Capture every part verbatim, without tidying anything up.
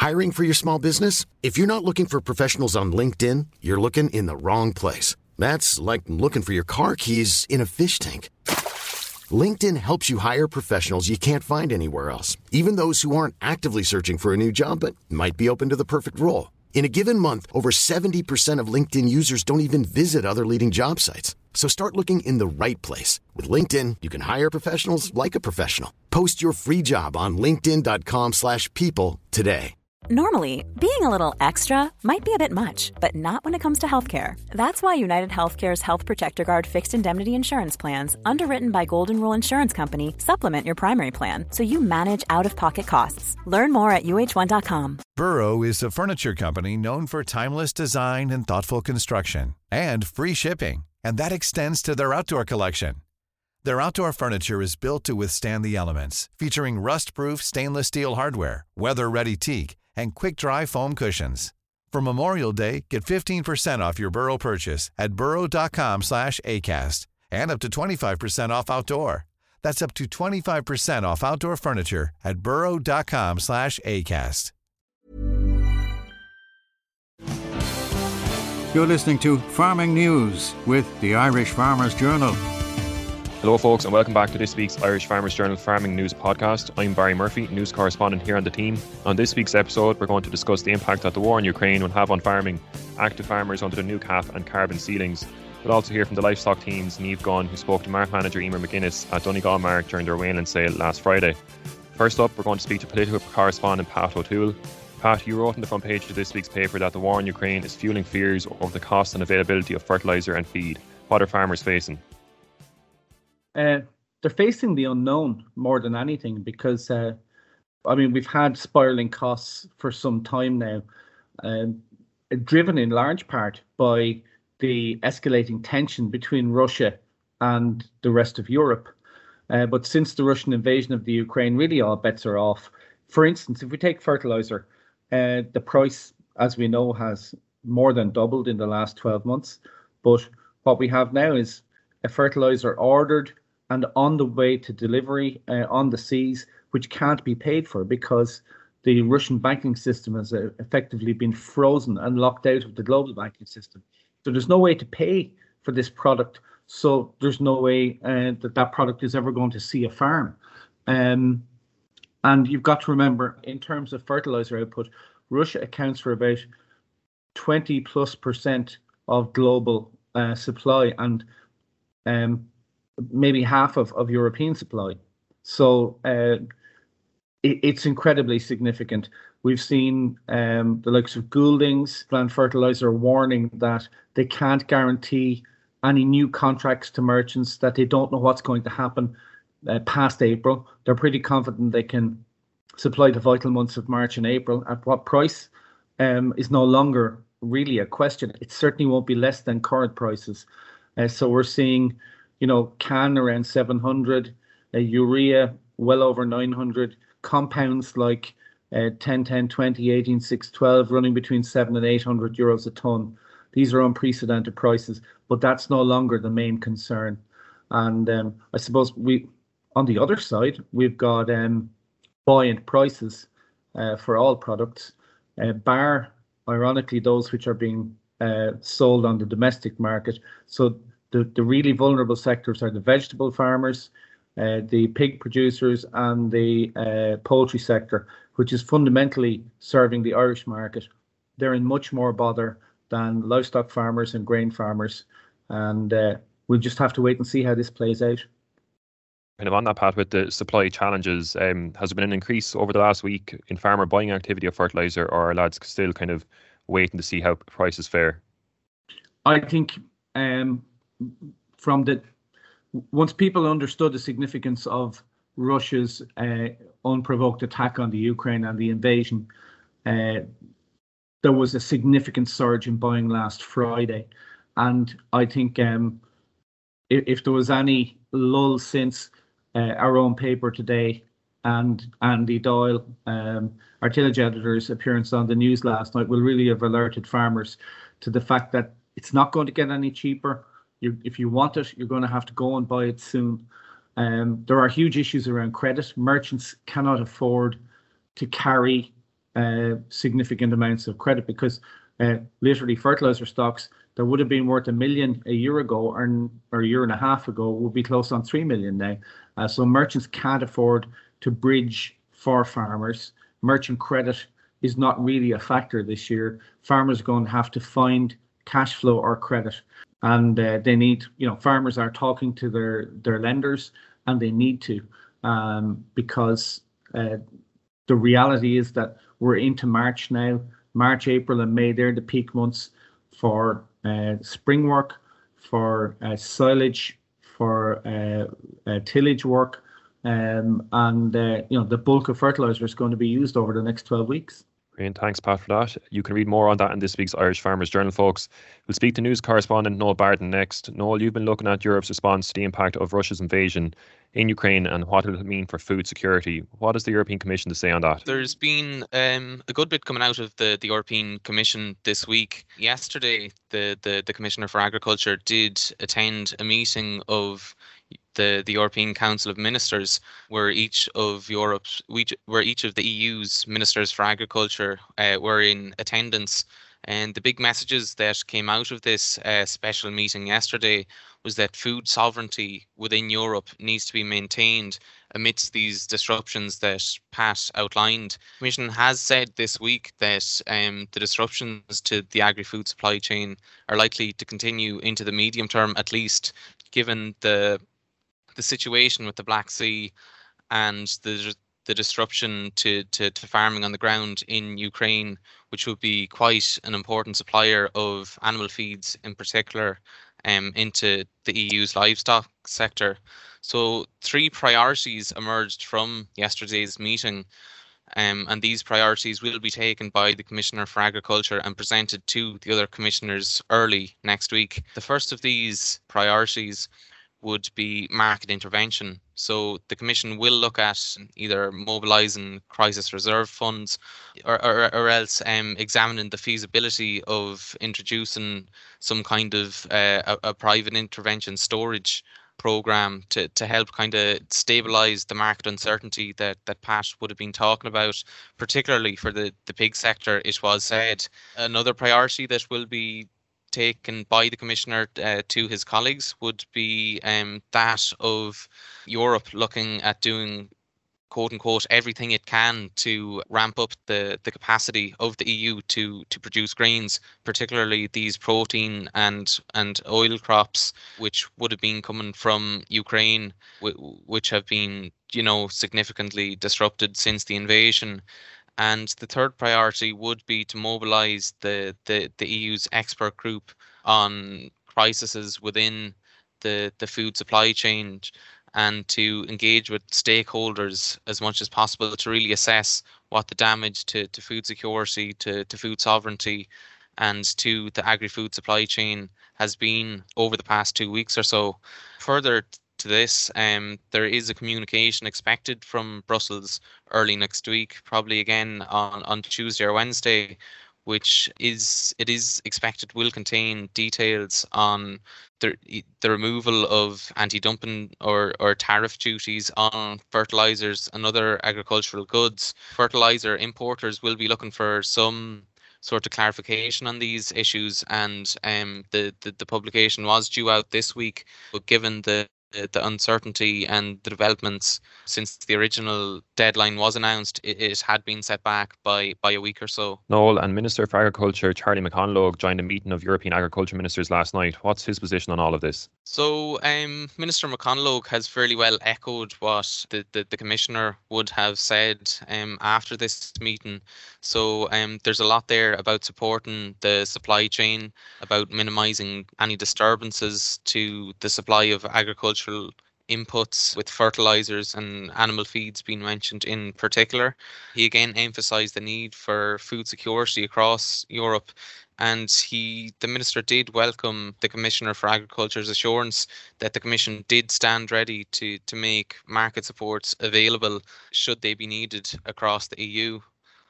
Hiring for your small business? If you're not looking for professionals on LinkedIn, you're looking in the wrong place. That's like looking for your car keys in a fish tank. LinkedIn helps you hire professionals you can't find anywhere else, even those who aren't actively searching for a new job but might be open to the perfect role. In a given month, over seventy percent of LinkedIn users don't even visit other leading job sites. So start looking in the right place. With LinkedIn, you can hire professionals like a professional. Post your free job on linkedin.com slash people today. Normally, being a little extra might be a bit much, but not when it comes to healthcare. That's why United Healthcare's Health Protector Guard fixed indemnity insurance plans, underwritten by Golden Rule Insurance Company, supplement your primary plan so you manage out-of-pocket costs. Learn more at U H one dot com. Burrow is a furniture company known for timeless design and thoughtful construction, and free shipping, and that extends to their outdoor collection. Their outdoor furniture is built to withstand the elements, featuring rust-proof stainless steel hardware, weather-ready teak, and quick-dry foam cushions. For Memorial Day, get fifteen percent off your Burrow purchase at burrow.com slash ACAST and up to twenty-five percent off outdoor. That's up to twenty-five percent off outdoor furniture at burrow.com slash ACAST. You're listening to Farming News with the Irish Farmers Journal. Hello folks and welcome back to this week's Irish Farmers Journal Farming News podcast. I'm Barry Murphy, news correspondent here on the team. On this week's episode, we're going to discuss the impact that the war in Ukraine will have on farming, active farmers under the new cap and carbon ceilings. We'll also hear from the livestock team's Niamh Gunn, who spoke to Mark manager Emer McGuinness at Donegal Market during their Wayland sale last Friday. First up, we're going to speak to political correspondent Pat O'Toole. Pat, you wrote on the front page of this week's paper that the war in Ukraine is fueling fears over the cost and availability of fertiliser and feed. What are farmers facing? Uh, they're facing the unknown more than anything because, uh, I mean, we've had spiralling costs for some time now, um, driven in large part by the escalating tension between Russia and the rest of Europe. Uh, but since the Russian invasion of the Ukraine, really all bets are off. For instance, if we take fertilizer, uh, the price, as we know, has more than doubled in the last twelve months. But what we have now is a fertilizer ordered and on the way to delivery uh, on the seas, which can't be paid for because the Russian banking system has uh, effectively been frozen and locked out of the global banking system. So there's no way to pay for this product. So there's no way uh, that that product is ever going to see a farm. Um, and you've got to remember, in terms of fertilizer output, Russia accounts for about twenty plus percent of global uh, supply and um, maybe half of, of European supply. So uh, it, it's incredibly significant. We've seen um, the likes of Goulding's Plant Fertilizer warning that they can't guarantee any new contracts to merchants, that they don't know what's going to happen uh, past April. They're pretty confident they can supply the vital months of March and April. At what price um, is no longer really a question. It certainly won't be less than current prices. Uh, so we're seeing, you know, CAN around seven hundred, uh, urea well over nine hundred, compounds like uh, ten, ten, twenty, eighteen, six, twelve running between seven and eight hundred euros a tonne. These are unprecedented prices, but that's no longer the main concern. And um, I suppose we, on the other side, we've got um, buoyant prices uh, for all products, uh, bar, ironically, those which are being uh, sold on the domestic market. So the, the really vulnerable sectors are the vegetable farmers, uh, the pig producers and the uh, poultry sector, which is fundamentally serving the Irish market. They're in much more bother than livestock farmers and grain farmers. And uh, we'll just have to wait and see how this plays out. Kind of on that path with the supply challenges, um, has there been an increase over the last week in farmer buying activity of fertiliser, or are lads still kind of waiting to see how prices fare? I think um, from the once people understood the significance of Russia's uh, unprovoked attack on the Ukraine and the invasion, uh, there was a significant surge in buying last Friday. And I think um, if, if there was any lull since uh, our own paper today and Andy Doyle, um, our tillage editor's appearance on the news last night, will really have alerted farmers to the fact that it's not going to get any cheaper. You, if you want it, you're going to have to go and buy it soon. Um, there are huge issues around credit. Merchants cannot afford to carry uh, significant amounts of credit, because uh, literally fertilizer stocks that would have been worth a million a year ago or, or a year and a half ago would be close on three million now. Uh, so merchants can't afford to bridge for farmers. Merchant credit is not really a factor this year. Farmers are going to have to find cash flow or credit, and uh, they need, you know, farmers are talking to their, their lenders, and they need to, um, because uh, the reality is that we're into March now. March, April, and May, they're the peak months for uh, spring work, for uh, silage, for uh, uh, tillage work, um, and uh, you know, the bulk of fertilizer is going to be used over the next twelve weeks. Brilliant. Thanks, Pat, for that. You can read more on that in this week's Irish Farmers Journal, folks. We'll speak to news correspondent Noel Barton next. Noel, you've been looking at Europe's response to the impact of Russia's invasion in Ukraine and what it'll mean for food security. What has the European Commission to say on that? There's been um, a good bit coming out of the, the European Commission this week. Yesterday, the, the, the Commissioner for Agriculture did attend a meeting of the the European Council of Ministers, where each of Europe's, where each of the E U's ministers for agriculture uh, were in attendance. And the big messages that came out of this uh, special meeting yesterday was that food sovereignty within Europe needs to be maintained amidst these disruptions that Pat outlined. The Commission has said this week that um, the disruptions to the agri-food supply chain are likely to continue into the medium term, at least, given the the situation with the Black Sea and the the disruption to, to, to farming on the ground in Ukraine, which would be quite an important supplier of animal feeds in particular um, into the E U's livestock sector. So three priorities emerged from yesterday's meeting, um, and these priorities will be taken by the Commissioner for Agriculture and presented to the other commissioners early next week. The first of these priorities would be market intervention. So the Commission will look at either mobilising crisis reserve funds or, or, or else um, examining the feasibility of introducing some kind of uh, a, a private intervention storage programme to, to help kind of stabilise the market uncertainty that, that Pat would have been talking about, particularly for the, the pig sector, it was said. Another priority that will be taken by the Commissioner uh, to his colleagues would be um, that of Europe looking at doing, quote unquote, everything it can to ramp up the, the capacity of the E U to to produce grains, particularly these protein and and oil crops, which would have been coming from Ukraine, w- which have been, you know, significantly disrupted since the invasion. And the third priority would be to mobilise the, the, the E U's expert group on crises within the, the food supply chain and to engage with stakeholders as much as possible to really assess what the damage to, to food security, to, to food sovereignty and to the agri-food supply chain has been over the past two weeks or so. Further to this, um, there is a communication expected from Brussels early next week, probably again on, on Tuesday or Wednesday, which is it is expected will contain details on the the removal of anti-dumping or, or tariff duties on fertilizers and other agricultural goods. Fertilizer importers will be looking for some sort of clarification on these issues, and um, the, the, the publication was due out this week, but given the the uncertainty and the developments since the original deadline was announced, it, it had been set back by, by a week or so. Noel, and Minister for Agriculture Charlie McConalogue joined a meeting of European agriculture ministers last night. What's his position on all of this? So um, Minister McConalogue has fairly well echoed what the, the, the Commissioner would have said um, after this meeting. So um, there's a lot there about supporting the supply chain, about minimising any disturbances to the supply of agricultural inputs, with fertilizers and animal feeds being mentioned in particular. He again emphasised the need for food security across Europe, and he, the Minister did welcome the Commissioner for Agriculture's assurance that the Commission did stand ready to, to make market supports available should they be needed across the E U.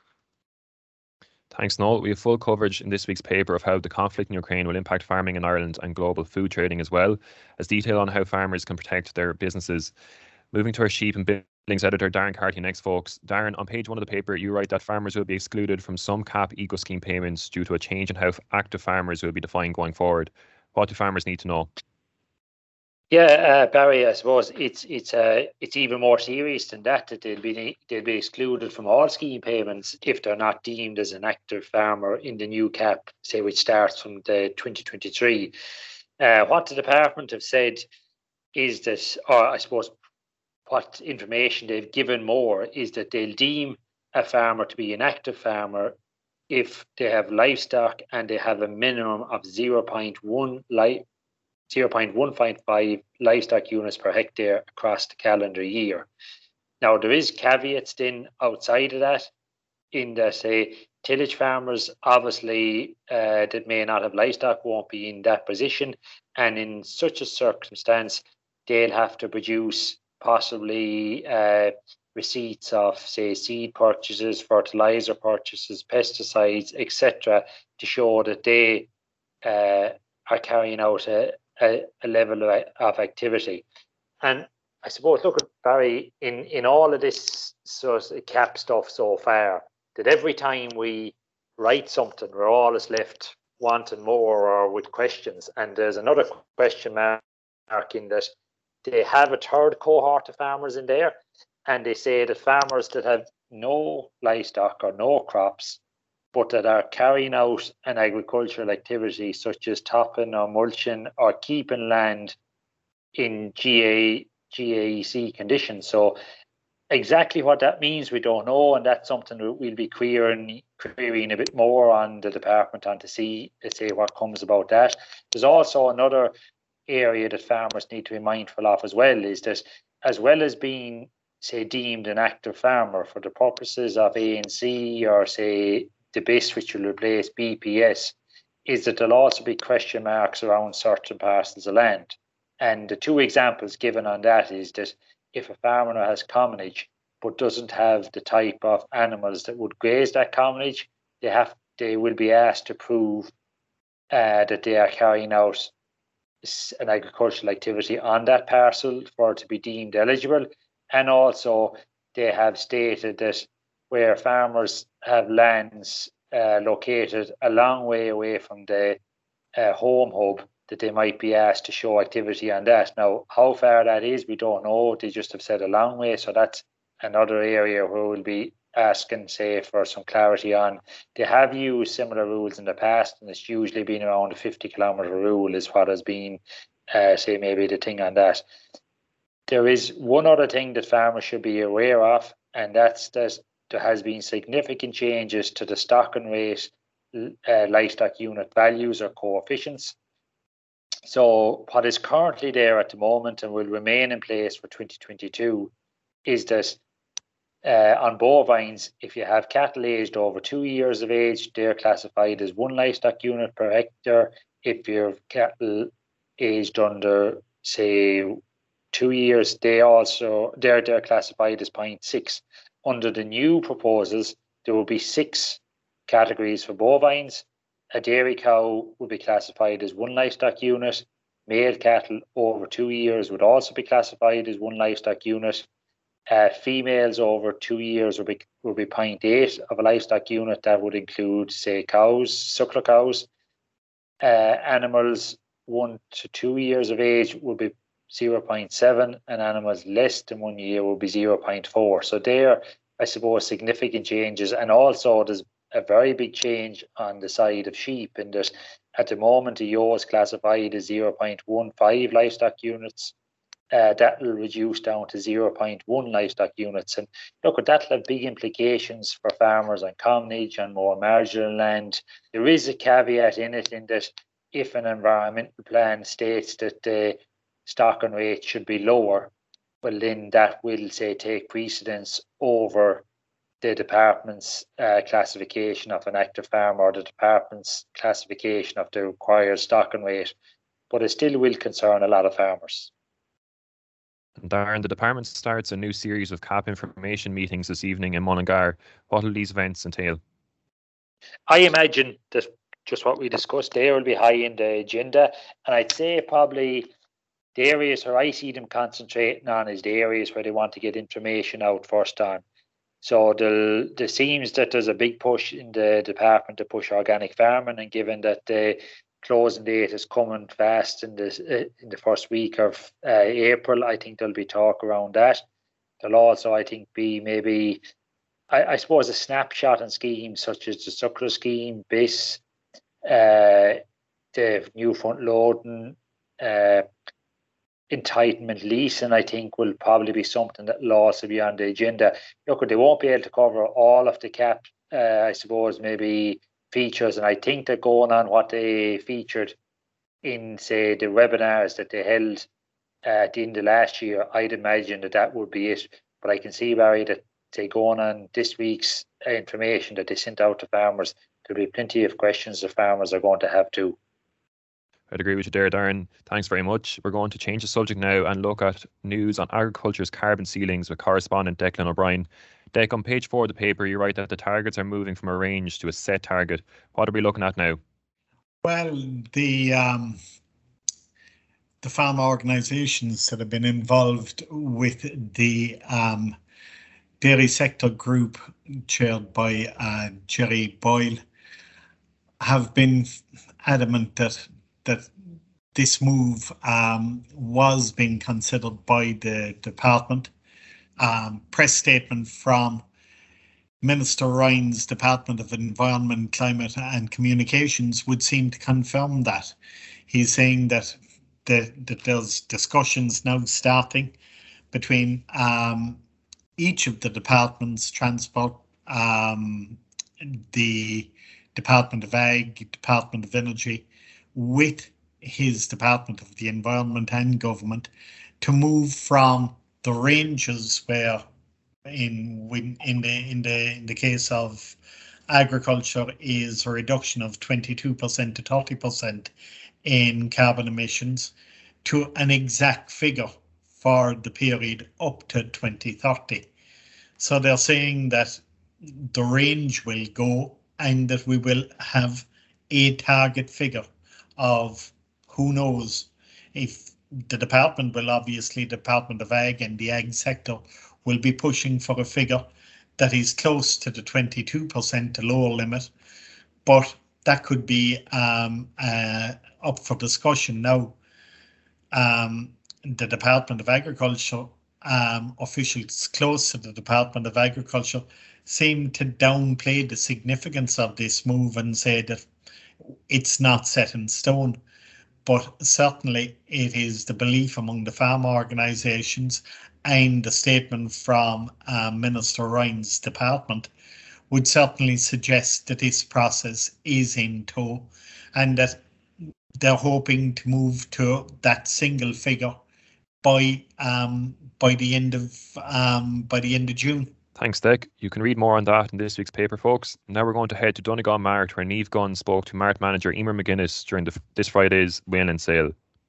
Thanks, Noel. We have full coverage in this week's paper of how the conflict in Ukraine will impact farming in Ireland and global food trading, as well as detail on how farmers can protect their businesses. Moving to our sheep and Links editor Darren Carty next, folks. Darren, on page one of the paper, you write that farmers will be excluded from some C A P eco scheme payments due to a change in how active farmers will be defined going forward. What do farmers need to know? Yeah, uh, Barry, I suppose it's it's uh, it's even more serious than that. That they'll be they'll be excluded from all scheme payments if they're not deemed as an active farmer in the new C A P, say, which starts from the twenty twenty-three. Uh, what the department have said is that, or I suppose, what information they've given more is that they'll deem a farmer to be an active farmer if they have livestock and they have a minimum of zero point one li- zero point one five livestock units per hectare across the calendar year. Now, there is caveats then outside of that, in that, say, tillage farmers, obviously, uh, that may not have livestock won't be in that position. And in such a circumstance, they'll have to produce possibly uh, receipts of, say, seed purchases, fertilizer purchases, pesticides, et cetera, to show that they uh, are carrying out a, a, a level of, of activity. And I suppose, look at Barry, in, in all of this sort of C A P stuff so far, that every time we write something, we're always left wanting more or with questions. And there's another question mark in that they have a third cohort of farmers in there, and they say that farmers that have no livestock or no crops, but that are carrying out an agricultural activity such as topping or mulching or keeping land in G A, G A E C conditions. So exactly what that means, we don't know, and that's something we'll be querying, querying a bit more on the department on to see, to say what comes about that. There's also another area that farmers need to be mindful of as well, is that as well as being, say, deemed an active farmer for the purposes of A N C or, say, the B I S, which will replace B P S, is that there'll also be question marks around certain parcels of land. And the two examples given on that is that if a farmer has commonage but doesn't have the type of animals that would graze that commonage, they have they will be asked to prove uh, that they are carrying out an agricultural activity on that parcel for it to be deemed eligible. And also they have stated that where farmers have lands uh, located a long way away from the uh, home hub, that they might be asked to show activity on that. Now, how far that is, we don't know. They just have said a long way. So that's another area where we'll be asking, say, for some clarity on. They have used similar rules in the past, and it's usually been around the fifty kilometre rule is what has been, uh, say, maybe the thing on that. There is one other thing that farmers should be aware of, and that's that there has been significant changes to the stocking rate uh, livestock unit values or coefficients. So what is currently there at the moment and will remain in place for twenty twenty-two is that uh, on bovines, if you have cattle aged over two years of age, they're classified as one livestock unit per hectare. If you have cattle aged under, say, two years, they also they're they're classified as zero point six. Under the new proposals, there will be six categories for bovines. A dairy cow would be classified as one livestock unit. Male cattle over two years would also be classified as one livestock unit. Uh, females over two years would be would be zero point eight of a livestock unit. That would include, say, cows, suckler cows. Uh, animals one to two years of age would be zero point seven, and animals less than one year will be zero point four. So there, I suppose, significant changes. And also there's a very big change on the side of sheep, in that at the moment the ewe is classified as zero point one five livestock units. Uh, that will reduce down to zero point one livestock units. And look, that will have big implications for farmers on commonage and more marginal land. There is a caveat in it, in that if an environmental plan states that the stocking rate should be lower, well, then that will, say, take precedence over the department's uh, classification of an active farmer or the department's classification of the required stocking rate. But it still will concern a lot of farmers. Darren, the department starts a new series of C A P information meetings this evening in Mullingar. What will these events entail? I imagine that just what we discussed there will be high in the agenda, and I'd say probably the areas where I see them concentrating on is the areas where they want to get information out first on. So the there seems that there's a big push in the department to push organic farming, and given that the closing date is coming fast in this uh, in the first week of uh, April, I think there'll be talk around that. There'll also, I think, be maybe, I, I suppose, a snapshot on schemes such as the suckler scheme, B I S, uh, the new front loading, uh, entitlement leasing, I think will probably be something that will also be on the agenda. Look, they won't be able to cover all of the cap, uh, I suppose, maybe features, and I think they're going on what they featured in, say, the webinars that they held uh, at the end of last year. I'd imagine that that would be it. But I can see, Barry, that they going on this week's information that they sent out to farmers. There'll be plenty of questions the farmers are going to have too. I'd agree with you there, Darren. Thanks very much. We're going to change the subject now and look at news on agriculture's carbon ceilings with correspondent Declan O'Brien. Dec, on page four of the paper, you write that the targets are moving from a range to a set target. What are we looking at now? Well, the um, the farm organisations that have been involved with the um, dairy sector group chaired by uh, Jerry Boyle have been adamant that that this move um, was being considered by the department. Um, press statement from Minister Ryan's Department of Environment, Climate and Communications would seem to confirm that. He's saying that, the, that there's discussions now starting between um, each of the departments, Transport, um, the Department of Ag, Department of Energy, with his Department of the Environment and Government, to move from the ranges where in in the in the in the case of agriculture is a reduction of twenty-two percent to thirty percent in carbon emissions, to an exact figure for the period up to twenty thirty. So they're saying that the range will go and that we will have a target figure of, who knows, if the department will obviously, Department of Ag and the Ag sector will be pushing for a figure that is close to the twenty-two percent, the lower limit, but that could be um, uh, up for discussion now. Um, the Department of Agriculture, um, officials close to the Department of Agriculture, seem to downplay the significance of this move and say that it's not set in stone. But certainly it is the belief among the farm organisations, and the statement from uh, Minister Ryan's department would certainly suggest that this process is in tow and that they're hoping to move to that single figure by um, by the end of um, by the end of June. Thanks, Dec. You can read more on that in this week's paper, folks. Now we're going to head to Donegal Mart, where Niamh Gunn spoke to Mart manager Emer McGuinness during the, this Friday's whale and sale.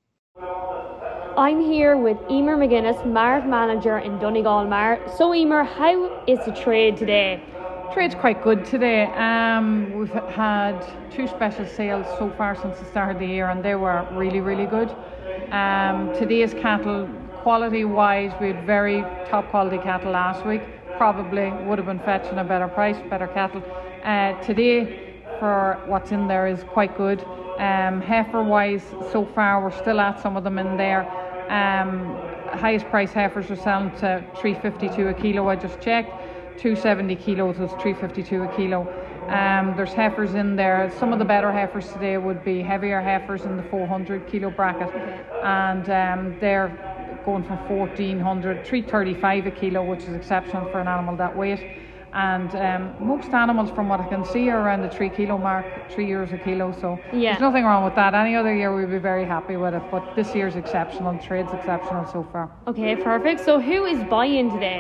I'm here with Emer McGuinness, Mart manager in Donegal Mart. So Emer, how is the trade today? Trade's quite good today. Um, we've had two special sales so far since the start of the year, and they were really, really good. Um, today's cattle, quality-wise, we had very top quality cattle last week. Probably would have been fetching a better price, better cattle. Uh, today, for what's in there, is quite good. Um, heifer-wise, so far we're still at some of them in there. Um, highest price heifers are selling to three fifty-two a kilo. I just checked. two seventy kilos was three fifty-two a kilo. Um, there's heifers in there. Some of the better heifers today would be heavier heifers in the four hundred kilo bracket, and um, they're going from fourteen hundred, three thirty-five a kilo, which is exceptional for an animal that weight. And um, most animals, from what I can see, are around the three kilo mark, three euros a kilo. So yeah, there's nothing wrong with that. Any other year we'd be very happy with it, but this year's exceptional. Trade's exceptional so far. Okay, perfect. So who is buying today?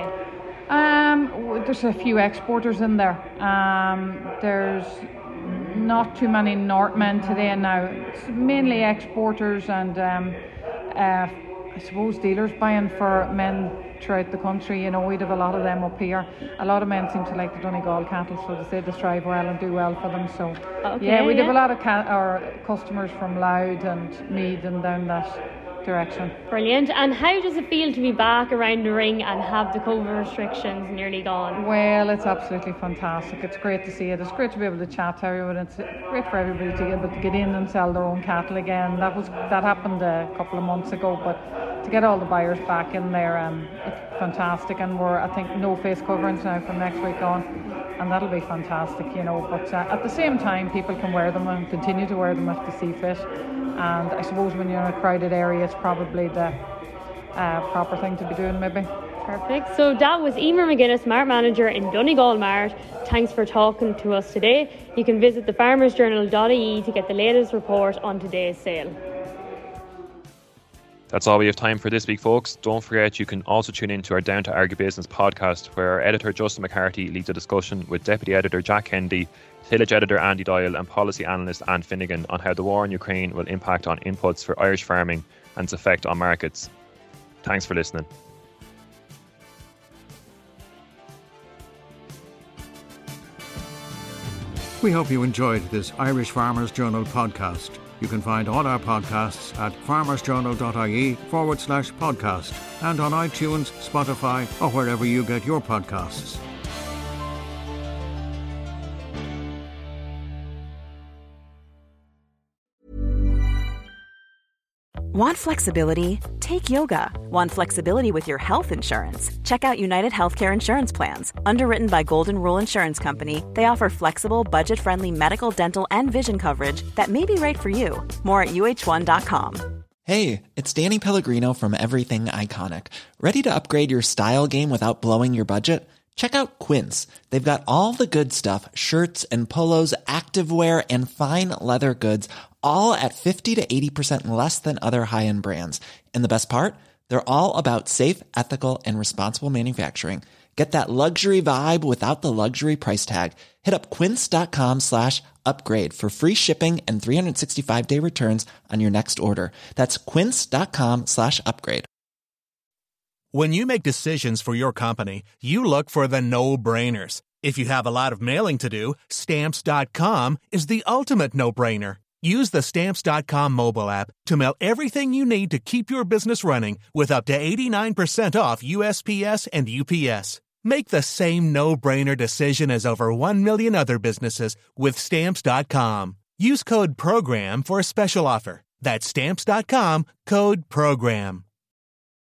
Um, there's a few exporters in there. Um, there's not too many Northmen today now. It's mainly exporters and um, uh, I suppose dealers buying for men throughout the country. You know, we'd have a lot of them up here. A lot of men seem to like the Donegal cattle, so they say they strive well and do well for them. So okay, yeah, we'd yeah. have a lot of ca- our customers from Louth and Meath and down that direction. Brilliant. And how does it feel to be back around the ring and have the COVID restrictions nearly gone? Well, it's absolutely fantastic. It's great to see it. It's great to be able to chat to everyone. It's great for everybody to be able to get in and sell their own cattle again. That was that happened a couple of months ago, but to get all the buyers back in there, um, it's fantastic. And we're, I think, no face coverings now from next week on, and that'll be fantastic, you know. But uh, at the same time, people can wear them and continue to wear them if they see fit. And I suppose when you're in a crowded area, it's probably the uh, proper thing to be doing, maybe. Perfect. So that was Emer McGuinness, Mart Manager in Donegal Mart. Thanks for talking to us today. You can visit the farmers journal dot I E to get the latest report on today's sale. That's all we have time for this week, folks. Don't forget you can also tune in to our Down to Agribusiness podcast, where our editor Justin McCarthy leads a discussion with Deputy Editor Jack Kennedy, Tillage Editor Andy Doyle and Policy Analyst Anne Finnegan on how the war in Ukraine will impact on inputs for Irish farming and its effect on markets. Thanks for listening. We hope you enjoyed this Irish Farmers Journal podcast. You can find all our podcasts at farmersjournal.ie forward slash podcast and on iTunes, Spotify or wherever you get your podcasts. Want flexibility? Take yoga. Want flexibility with your health insurance? Check out United Healthcare Insurance Plans. Underwritten by Golden Rule Insurance Company, they offer flexible, budget-friendly medical, dental, and vision coverage that may be right for you. More at U H one dot com. Hey, it's Danny Pellegrino from Everything Iconic. Ready to upgrade your style game without blowing your budget? Check out Quince. They've got all the good stuff, shirts and polos, activewear, and fine leather goods, all at fifty to eighty percent less than other high-end brands. And the best part? They're all about safe, ethical, and responsible manufacturing. Get that luxury vibe without the luxury price tag. Hit up quince.com slash upgrade for free shipping and three sixty-five day returns on your next order. That's quince.com slash upgrade. When you make decisions for your company, you look for the no-brainers. If you have a lot of mailing to do, Stamps dot com is the ultimate no-brainer. Use the Stamps dot com mobile app to mail everything you need to keep your business running with up to eighty-nine percent off U S P S and U P S. Make the same no-brainer decision as over one million other businesses with Stamps dot com. Use code PROGRAM for a special offer. That's Stamps dot com, code PROGRAM.